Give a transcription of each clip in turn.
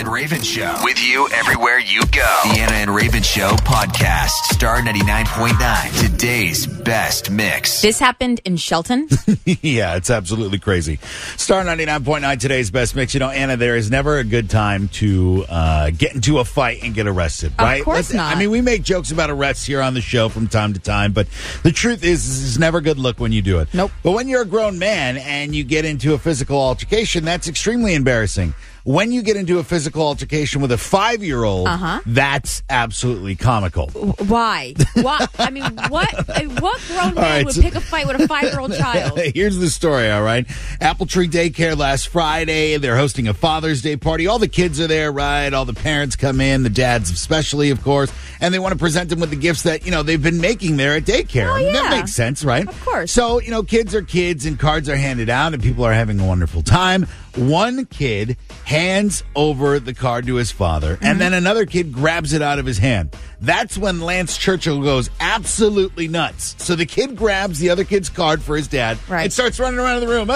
Raven Show. With you everywhere you go. The Anna and Raven Show podcast. Star 99.9. Today's best mix. This happened in Shelton. Yeah, it's absolutely crazy. Star 99.9, today's best mix. You know, Anna, there is never a good time to get into a fight and get arrested, right? Of course not. I mean, we make jokes about arrests here on the show from time to time, but the truth is, it's never a good look when you do it. Nope. But when you're a grown man and you get into a physical altercation, that's extremely embarrassing. When you get into a physical altercation with a 5-year-old, that's absolutely comical. Why? I mean, what grown man would pick a fight with a 5-year-old child? Here's the story, all right? Apple Tree Daycare last Friday. They're hosting a Father's Day party. All the kids are there, right? All the parents come in, the dads especially, of course, and they want to present them with the gifts that, you know, they've been making there at daycare. Oh, I mean, yeah. that makes sense, right? Of course. So, you know, kids are kids and cards are handed out and people are having a wonderful time. One kid hands over the card to his father, and then another kid grabs it out of his hand. That's when Lance Churchill goes absolutely nuts. So the kid grabs the other kid's card for his dad and starts running around the room.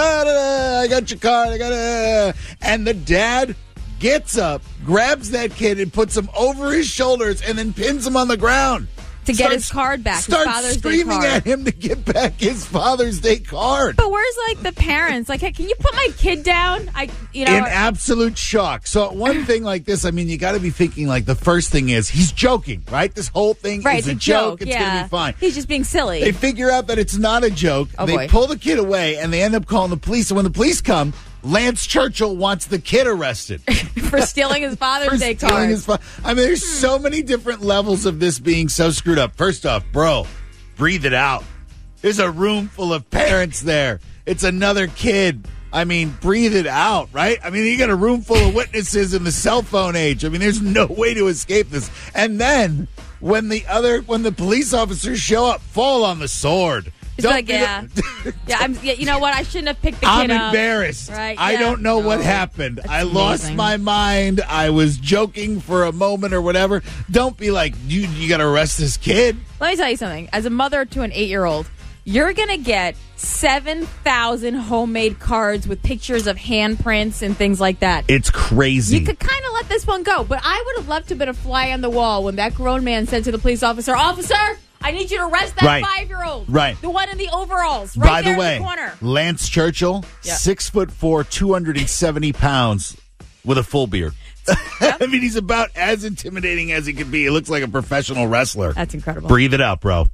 I got your card. I got it. And the dad gets up, grabs that kid, and puts him over his shoulders and then pins him on the ground. To get his card back, his Father's Day screaming card. at him to get back his Father's Day card. But where's, like, the parents? Like, hey, can you put my kid down? In absolute shock. So one thing like this, I mean, you got to be thinking, like, the first thing is he's joking, right? This whole thing is a joke. It's going to be fine. He's just being silly. They figure out that it's not a joke. They pull the kid away, and they end up calling the police. And when the police come, Lance Churchill wants the kid arrested. For stealing his Father's Day card. I mean, there's so many different levels of this being so screwed up. First off, bro, breathe it out. There's a room full of parents there. It's another kid. I mean, breathe it out, right? I mean, you got a room full of witnesses in the cell phone age. I mean, there's no way to escape this. And then when the police officers show up, fall on the sword. It's like, you know what? I shouldn't have picked the kid up. I'm embarrassed. Right? I don't know what happened. I lost my mind. I was joking for a moment or whatever. Don't be like, you got to arrest this kid. Let me tell you something. As a mother to an 8-year-old, you're going to get 7,000 homemade cards with pictures of handprints and things like that. It's crazy. You could kind of let this one go, but I would have loved to have been a fly on the wall when that grown man said to the police officer, "Officer, I need you to arrest that 5-year-old. Right. The one in the overalls. Right there in the corner." Lance Churchill, 6'4", 270 pounds with a full beard. I mean, he's about as intimidating as he could be. He looks like a professional wrestler. That's incredible. Breathe it out, bro.